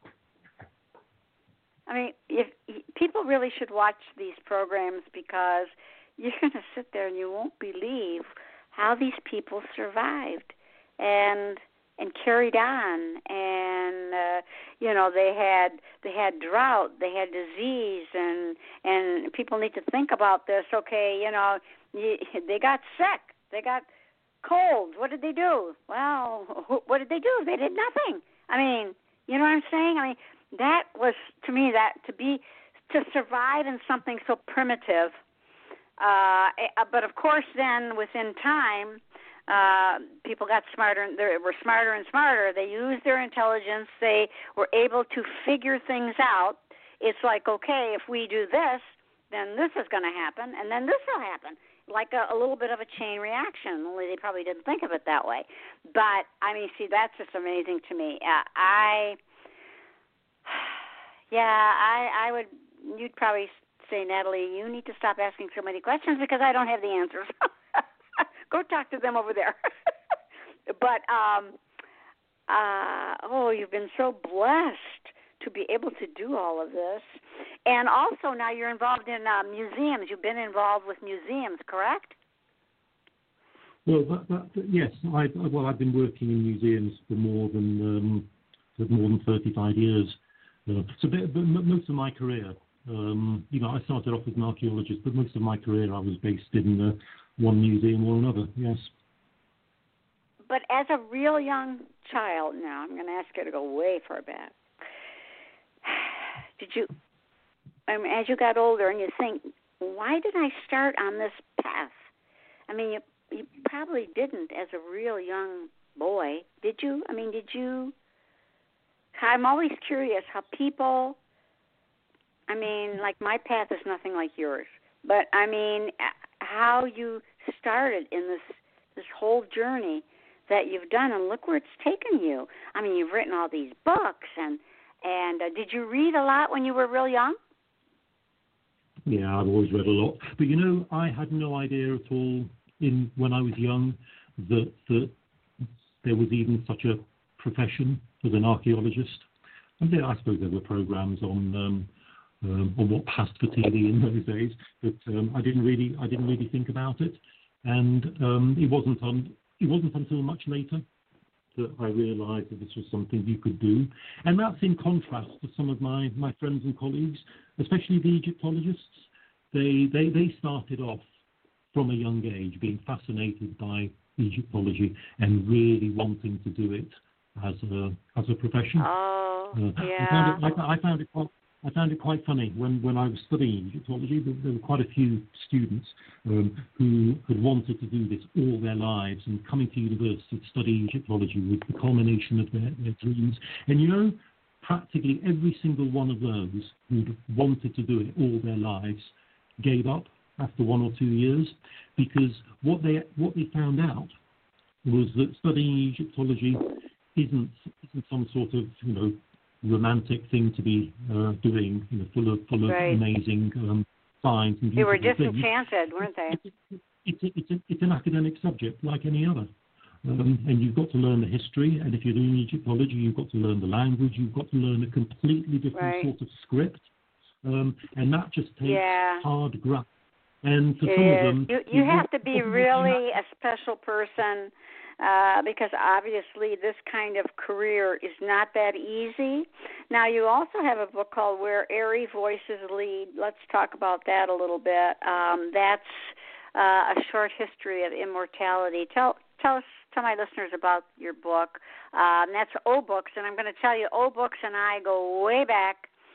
Speaker 2: I mean, if people really should watch these programs, because you're going to sit there and you won't believe how these people survived and carried on. And they had drought, they had disease, and people need to think about this. Okay, they got sick, they got cold. What did they do? Well, what did they do? They did nothing. I mean, you know what I'm saying? I mean, that was, to me, to survive in something so primitive. But of course, then within time, people got smarter. They were smarter and smarter. They used their intelligence. They were able to figure things out. It's like, okay, if we do this, then this is going to happen, and then this will happen. Like a little bit of a chain reaction. Only they probably didn't think of it that way. But I mean, see, that's just amazing to me. I would. You'd probably say, Natalie, you need to stop asking so many questions because I don't have the answers. Go talk to them over there. But you've been so blessed to be able to do all of this, and also now you're involved in museums. You've been involved with museums, correct?
Speaker 5: Well, yes. I've been working in museums for more than 35 years. But most of my career, I started off as an archaeologist, but most of my career I was based in one museum or another. Yes.
Speaker 2: But as a real young child, now I'm going to ask you to go way far back. As you got older, and you think, why did I start on this path? I mean, you probably didn't as a real young boy, did you? I mean, did you? I'm always curious how people, like my path is nothing like yours, but how you started in this whole journey that you've done, and look where it's taken you. I mean, you've written all these books, and did you read a lot when you were real young?
Speaker 5: Yeah, I've always read a lot, but I had no idea at all when I was young that there was even such a profession as an archaeologist. And I suppose there were programs on what passed for TV in those days, but I didn't really think about it, and it wasn't until much later that I realised that this was something you could do, and that's in contrast to some of my friends and colleagues, especially the Egyptologists. They started off from a young age being fascinated by Egyptology and really wanting to do it as a profession.
Speaker 2: Oh, yeah.
Speaker 5: I found it quite funny when I was studying Egyptology. There were quite a few students who had wanted to do this all their lives, and coming to university to study Egyptology was the culmination of their dreams. And practically every single one of those who'd wanted to do it all their lives gave up after 1 or 2 years, because what they found out was that studying Egyptology isn't some sort of romantic thing to be doing, full of
Speaker 2: right.
Speaker 5: amazing finds and
Speaker 2: they were
Speaker 5: things.
Speaker 2: disenchanted, weren't they?
Speaker 5: It's an academic subject like any other, and you've got to learn the history. And if you're doing Egyptology, you've got to learn the language. You've got to learn a completely different
Speaker 2: right.
Speaker 5: sort of script, and that just takes hard graft. And for
Speaker 2: some
Speaker 5: of them,
Speaker 2: you have to be really a special person. Because obviously this kind of career is not that easy. Now, you also have a book called Where Airy Voices Lead. Let's talk about that a little bit. That's a short history of immortality. Tell my listeners about your book. That's O Books, and I'm going to tell you, O Books and I go way back.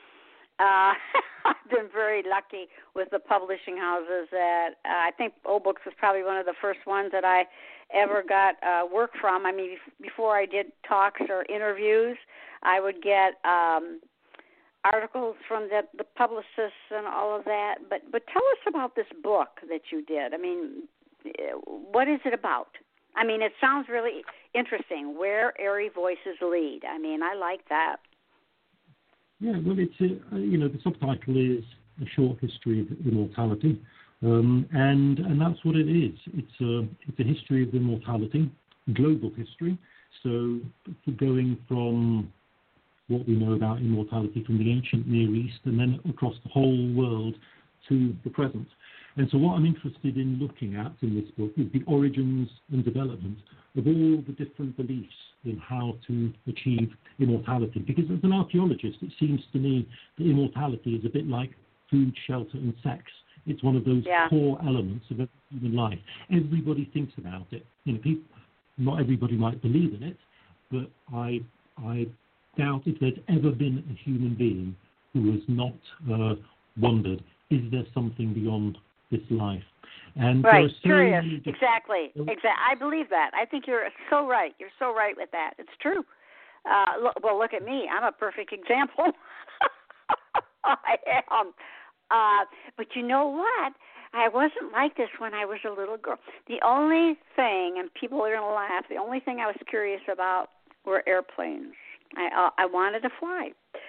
Speaker 2: I've been very lucky with the publishing houses that I think O Books was probably one of the first ones that I ever got work from. I mean, before I did talks or interviews, I would get articles from the publicists and all of that. But tell us about this book that you did. I mean, what is it about? I mean, it sounds really interesting. Where Airy Voices Lead. I mean, I like that.
Speaker 5: Yeah, well, it's the subtitle is A Short History of Immortality, and that's what it is. It's a history of immortality, global history. So going from what we know about immortality from the ancient Near East and then across the whole world to the present. And so what I'm interested in looking at in this book is the origins and development of all the different beliefs in how to achieve immortality. Because as an archaeologist, it seems to me that immortality is a bit like food, shelter, and sex. It's one of those core elements of human life. Everybody thinks about it. Not everybody might believe in it, but I doubt if there's ever been a human being who has not wondered, is there something beyond this life? And
Speaker 2: right, curious. Exactly. I believe that. I think you're so right. You're so right with that. It's true. Look at me. I'm a perfect example. I am. But you know what? I wasn't like this when I was a little girl. The only thing, and people are going to laugh, the only thing I was curious about were airplanes. I wanted to fly,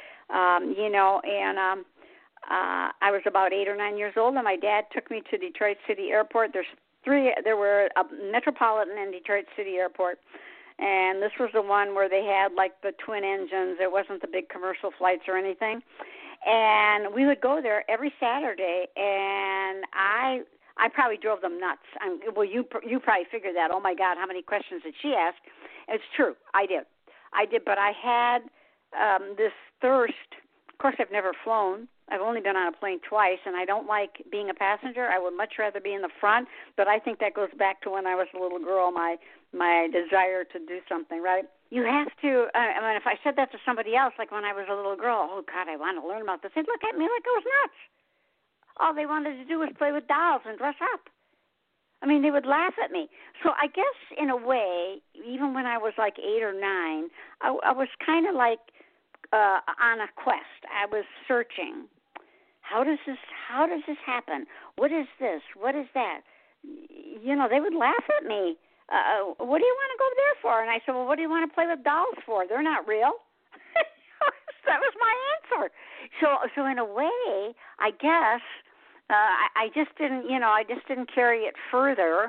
Speaker 2: I was about 8 or 9 years old, and my dad took me to Detroit City Airport. There were a Metropolitan and Detroit City Airport, and this was the one where they had like the twin engines. It wasn't the big commercial flights or anything. And we would go there every Saturday, and I I probably drove them nuts. Well, you probably figured that. Oh my God, how many questions did she ask? It's true, I did, but I had this thirst. Of course, I've never flown. I've only been on a plane twice, and I don't like being a passenger. I would much rather be in the front, but I think that goes back to when I was a little girl, my desire to do something, right? You have to, if I said that to somebody else, like when I was a little girl, oh, God, I want to learn about this, they'd look at me like I was nuts. All they wanted to do was play with dolls and dress up. I mean, they would laugh at me. So I guess in a way, even when I was like 8 or 9, I was kind of like on a quest. I was searching. How does this happen? What is this? What is that? You know, they would laugh at me. What do you want to go there for? And I said, well, what do you want to play with dolls for? They're not real. That was my answer. So in a way, I guess I just didn't carry it further.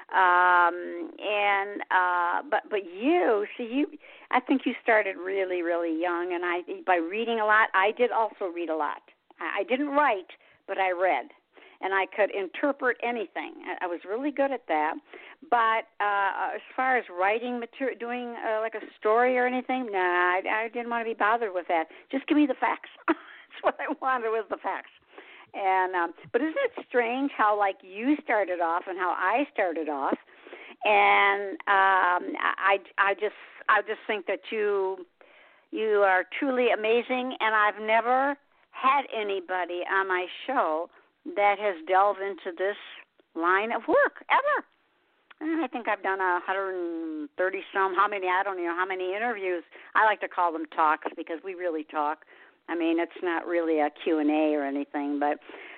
Speaker 2: But you, I think you started really, really young, and by reading a lot. I did also read a lot. I didn't write, but I read, and I could interpret anything. I was really good at that. But as far as writing material, doing like a story or anything, nah, I didn't want to be bothered with that. Just give me the facts. That's what I wanted, was the facts. And but isn't it strange how like you started off and how I started off? And I just think that you are truly amazing, and I've never had anybody on my show that has delved into this line of work ever. And I think I've done 130 some. How many? I don't know how many interviews. I like to call them talks because we really talk. I mean, it's not really a Q&A or anything, but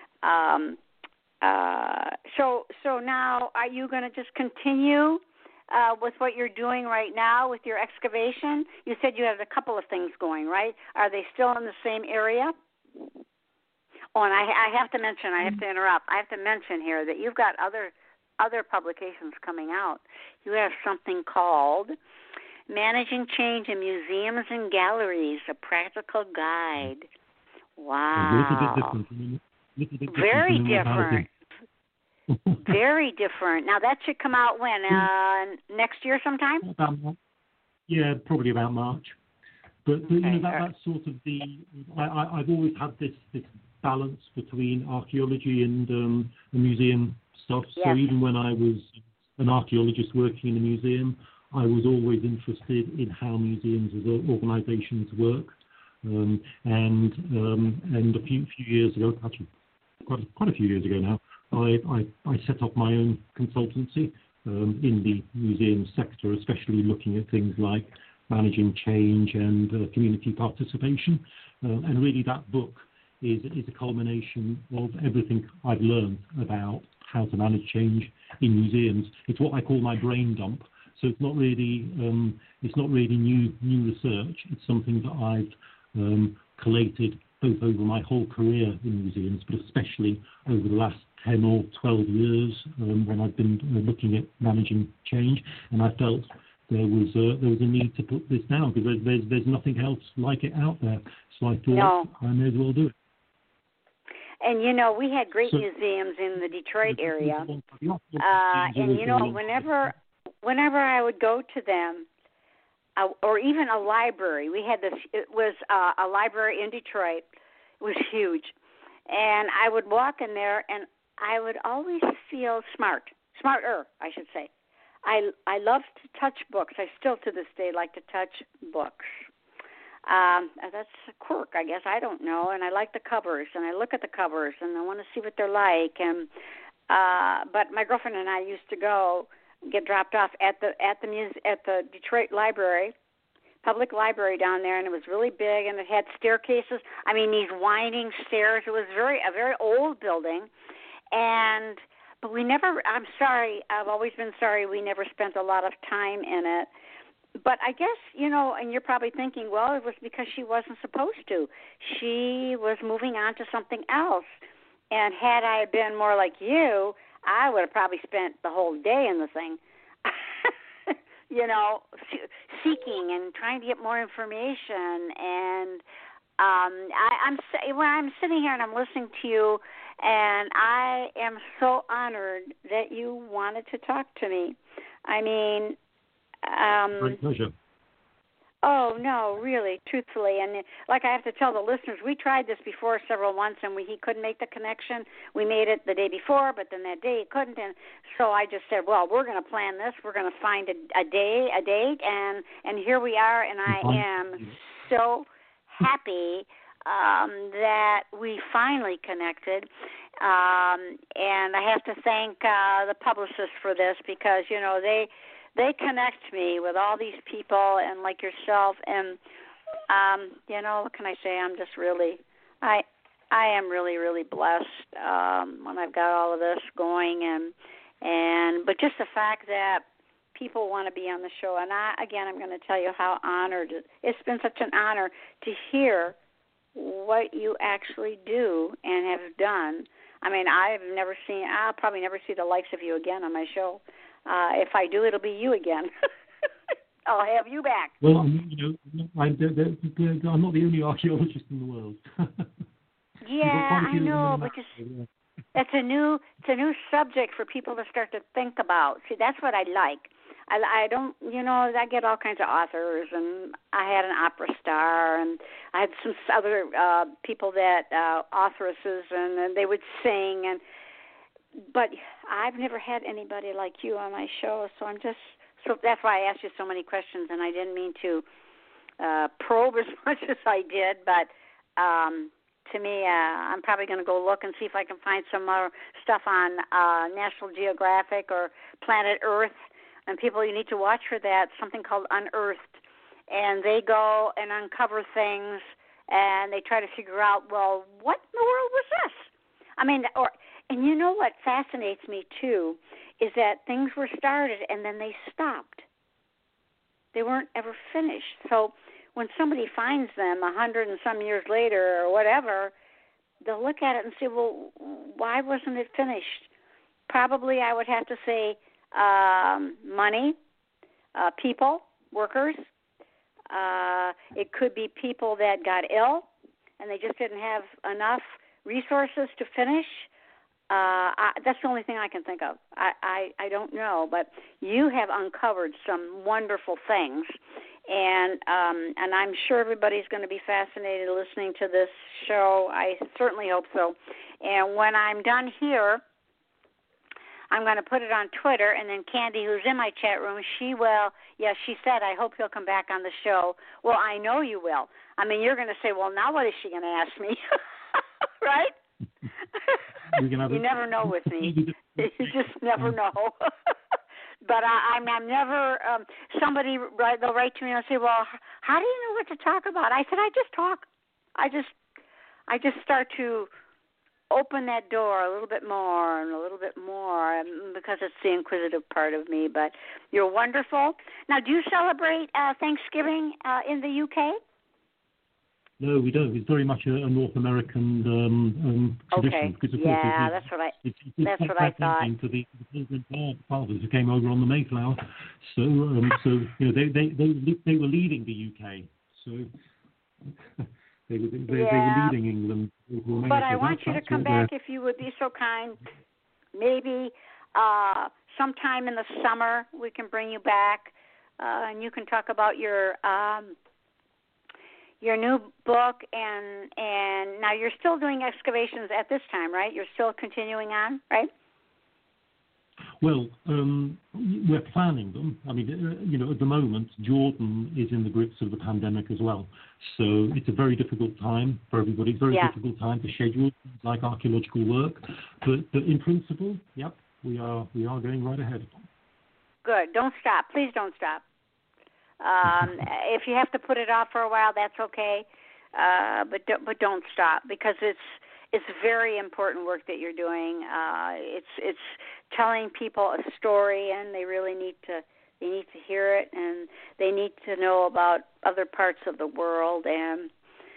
Speaker 2: so now are you going to just continue with what you're doing right now with your excavation? You said you have a couple of things going, right? Are they still in the same area? Oh, and I have to mention, I have to interrupt. I have to mention here that you've got other publications coming out. You have something called Managing Change in Museums and Galleries, a practical guide. Wow. Very different. Very different. Now, that should come out when? Next year sometime?
Speaker 5: Probably about March. But you know, that's sort of I've always had this balance between archaeology and the museum stuff. Yes. So even when I was an archaeologist working in a museum, I was always interested in how museums as organizations work. And a few years ago, actually quite a few years ago now, I set up my own consultancy in the museum sector, especially looking at things like managing change and community participation. And really that book is a culmination of everything I've learned about how to manage change in museums. It's what I call my brain dump. So it's not really new research. It's something that I've collated both over my whole career in museums, but especially over the last 10 or 12 years when I've been looking at managing change. And I felt there was a need to put this down because there's nothing else like it out there. So I thought I may as well do it.
Speaker 2: And, you know, we had great museums in the Detroit area. And, you know, whenever I would go to them, or even a library, it was a library in Detroit. It was huge. And I would walk in there, and I would always feel smarter, I should say. I love to touch books. I still, to this day, like to touch books. That's a quirk, I guess. I don't know. And I like the covers, and I look at the covers, and I want to see what they're like. And but my girlfriend and I used to get dropped off at the Detroit Library, public library down there, and it was really big, and it had staircases. I mean, these winding stairs. It was a very old building, but we never. I'm sorry. I've always been sorry. We never spent a lot of time in it. But I guess, you know, and you're probably thinking, well, it was because she wasn't supposed to. She was moving on to something else. And had I been more like you, I would have probably spent the whole day in the thing, you know, seeking and trying to get more information. And when I'm sitting here and I'm listening to you, and I am so honored that you wanted to talk to me. I mean,
Speaker 5: great pleasure.
Speaker 2: Oh, no, really, truthfully. And like I have to tell the listeners, we tried this before several months, and he couldn't make the connection. We made it the day before, but then that day he couldn't. And so I just said, well, we're going to plan this. We're going to find a date, and here we are. And I am so happy that we finally connected. And I have to thank the publicist for this because, you know, they connect me with all these people and like yourself, and you know, what can I say? I'm just really, I am really, really blessed when I've got all of this going, but just the fact that people want to be on the show, and I'm going to tell you how honored it's been. Such an honor to hear what you actually do and have done. I mean, I'll probably never see the likes of you again on my show. If I do, it'll be you again. I'll have you back.
Speaker 5: Well, you know, I'm not the only archaeologist in the world.
Speaker 2: Yeah, I know, but it's a new subject for people to start to think about. See, that's what I like. I don't, you know, I get all kinds of authors, and I had an opera star, and I had some other people that authoresses, and they would sing, but I've never had anybody like you on my show, so that's why I asked you so many questions, and I didn't mean to probe as much as I did, but to me, I'm probably going to go look and see if I can find some more stuff on National Geographic or Planet Earth, and people, you need to watch for that, something called Unearthed, and they go and uncover things, and they try to figure out, well, what in the world was this? I mean, and you know what fascinates me, too, is that things were started and then they stopped. They weren't ever finished. So when somebody finds them 100 and some years later or whatever, they'll look at it and say, well, why wasn't it finished? Probably I would have to say money, people, workers. It could be people that got ill and they just didn't have enough resources to finish. That's the only thing I can think of. I don't know, but you have uncovered some wonderful things, and I'm sure everybody's going to be fascinated listening to this show. I certainly hope so. And when I'm done here, I'm going to put it on Twitter, and then Candy, who's in my chat room, she said, I hope you'll come back on the show. Well, I know you will. I mean, you're going to say, well, now what is she going to ask me? Right? You never know with me. You just never know. But I'm never, they'll write to me and say, well, how do you know what to talk about? I said, I just talk. I just start to open that door a little bit more and a little bit more because it's the inquisitive part of me. But you're wonderful. Now, do you celebrate Thanksgiving in the UK?
Speaker 5: No, we don't. It's very much a North Tradition.
Speaker 2: Okay.
Speaker 5: Because of
Speaker 2: yeah,
Speaker 5: course
Speaker 2: that's what I thought.
Speaker 5: To the fathers who came over on the Mayflower, so you know they were leading the UK, so they were leading England.
Speaker 2: But I want you to come back if you would be so kind. Maybe sometime in the summer we can bring you back, and you can talk about your new book, and now you're still doing excavations at this time, right? You're still continuing on, right?
Speaker 5: Well, we're planning them. I mean, you know, at the moment, Jordan is in the grips of the pandemic as well. So it's a very difficult time for everybody. It's a very difficult time to schedule like archaeological work. But in principle, yep, we are going right ahead. Good.
Speaker 2: Don't stop. Please don't stop. If you have to put it off for a while, that's okay. But don't stop, because it's very important work that you're doing. It's telling people a story, and they really need to hear it, and they need to know about other parts of the world. And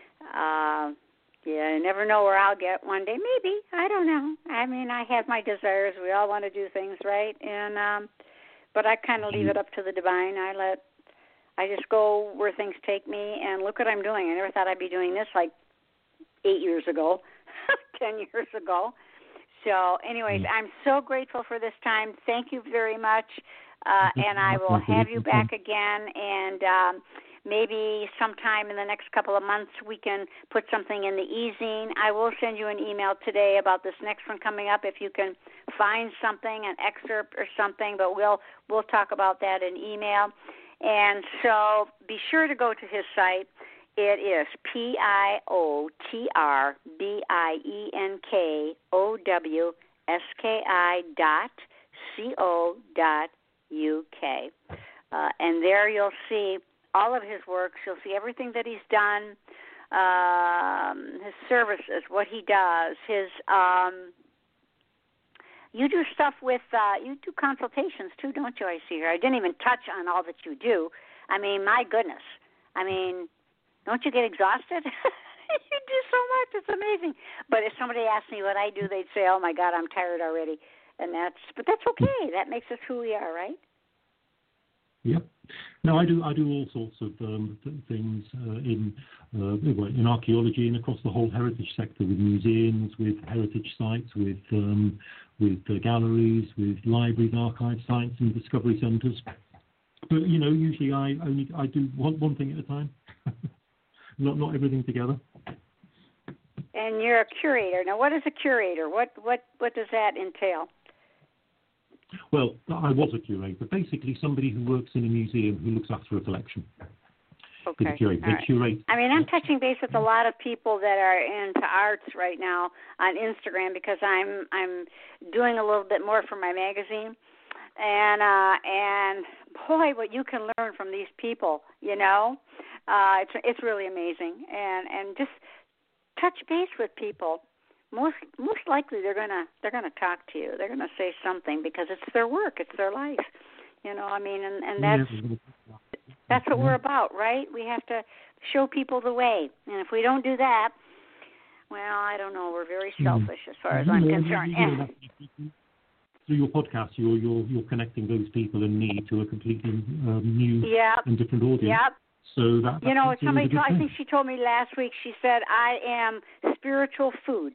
Speaker 2: you never know where I'll get one day. Maybe, I don't know. I mean, I have my desires. We all want to do things right, and but I kind of leave it up to the divine. I I just go where things take me, and look what I'm doing. I never thought I'd be doing this like 8 years ago, 10 years ago. So, anyways, I'm so grateful for this time. Thank you very much, and I will have you back again, and maybe sometime in the next couple of months we can put something in the e-zine. I will send you an email today about this next one coming up if you can find something, an excerpt or something, but we'll talk about that in email. And so be sure to go to his site. It is PIOTRBIENKOWSKI.co.uk. And there you'll see all of his works. You'll see everything that he's done, his services, what he does, his you do stuff with, you do consultations too, don't you, I see here? I didn't even touch on all that you do. I mean, my goodness. I mean, don't you get exhausted? You do so much. It's amazing. But if somebody asked me what I do, they'd say, oh, my God, I'm tired already. But that's okay. That makes us who we are, right?
Speaker 5: Yep. No, I do all sorts of things in archaeology and across the whole heritage sector, with museums, with heritage sites, with galleries, with libraries, archive sites, and discovery centres. But usually I do one thing at a time, not everything together.
Speaker 2: And you're a curator. Now, what is a curator? What does that entail?
Speaker 5: Well, I was a curator. Basically, somebody who works in a museum who looks after a collection.
Speaker 2: Okay.
Speaker 5: Curate.
Speaker 2: I mean, I'm touching base with a lot of people that are into arts right now on Instagram because I'm doing a little bit more for my magazine, and boy, what you can learn from these people, it's really amazing, and just touch base with people. Most likely they're gonna talk to you. They're gonna say something because it's their work, it's their life. I mean, and that's what we're about, right? We have to show people the way, and if we don't do that, well, I don't know. We're very selfish as far as I'm concerned.
Speaker 5: Through your podcast, you're connecting those people and me to a completely new and different audience.
Speaker 2: Yep.
Speaker 5: So that
Speaker 2: somebody I think she told me last week. She said, "I am spiritual food."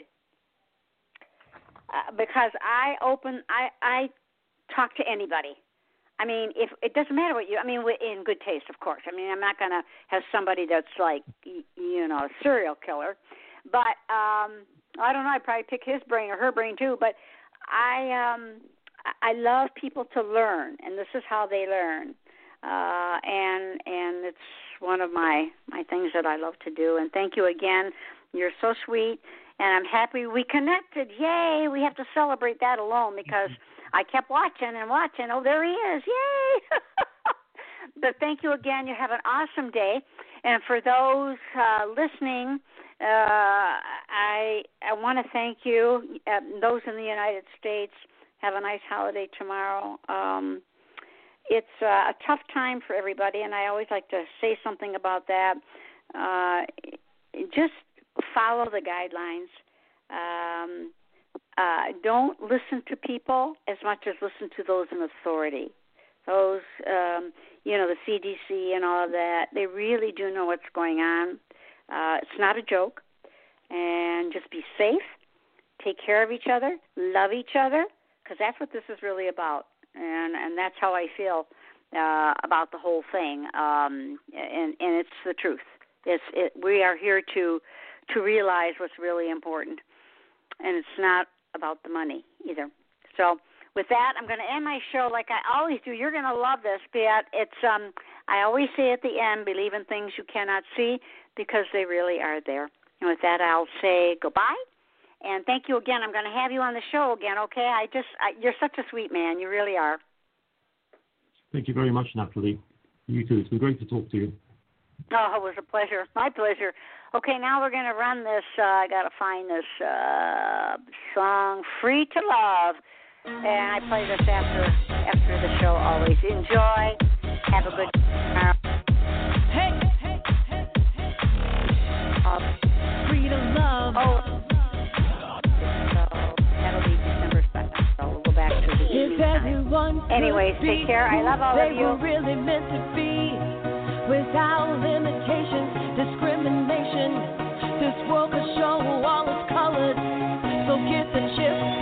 Speaker 2: Because I talk to anybody. I mean, if it doesn't matter what in good taste, of course. I mean, I'm not going to have somebody that's like, a serial killer. But I don't know. I'd probably pick his brain or her brain too. But I love people to learn, and this is how they learn. And it's one of my things that I love to do. And thank you again. You're so sweet. And I'm happy we connected. Yay! We have to celebrate that alone because I kept watching and watching. Oh, there he is. Yay! But thank you again. You have an awesome day. And for those listening, I want to thank you. Those in the United States, have a nice holiday tomorrow. It's a tough time for everybody, and I always like to say something about that. Just follow the guidelines. Don't listen to people as much as listen to those in authority. Those, the CDC and all of that, they really do know what's going on. It's not a joke. And just be safe, take care of each other, love each other, because that's what this is really about. And that's how I feel about the whole thing. And it's the truth. We are here to realize what's really important, and it's not about the money either. So with that, I'm going to end my show like I always do. You're going to love this, but it's I always say at the end, believe in things you cannot see because they really are there. And with that, I'll say goodbye, and thank you again. I'm going to have you on the show again, okay? You're such a sweet man. You really are. Thank you very much, Natalie. You too. It's been great to talk to you. Oh, it was a pleasure. My pleasure. Okay, now we're going to run this. I got to find this song, Free to Love. And I play this after the show always. Enjoy. Have a good tomorrow. Hey, hey, hey, hey. Free to love. Oh. So that'll be December 2nd. So we'll go back to the evening time. Anyways, take care. I love all of you. Really meant to be.
Speaker 6: without limitations, discrimination. This world could show all its colors, so get the chip.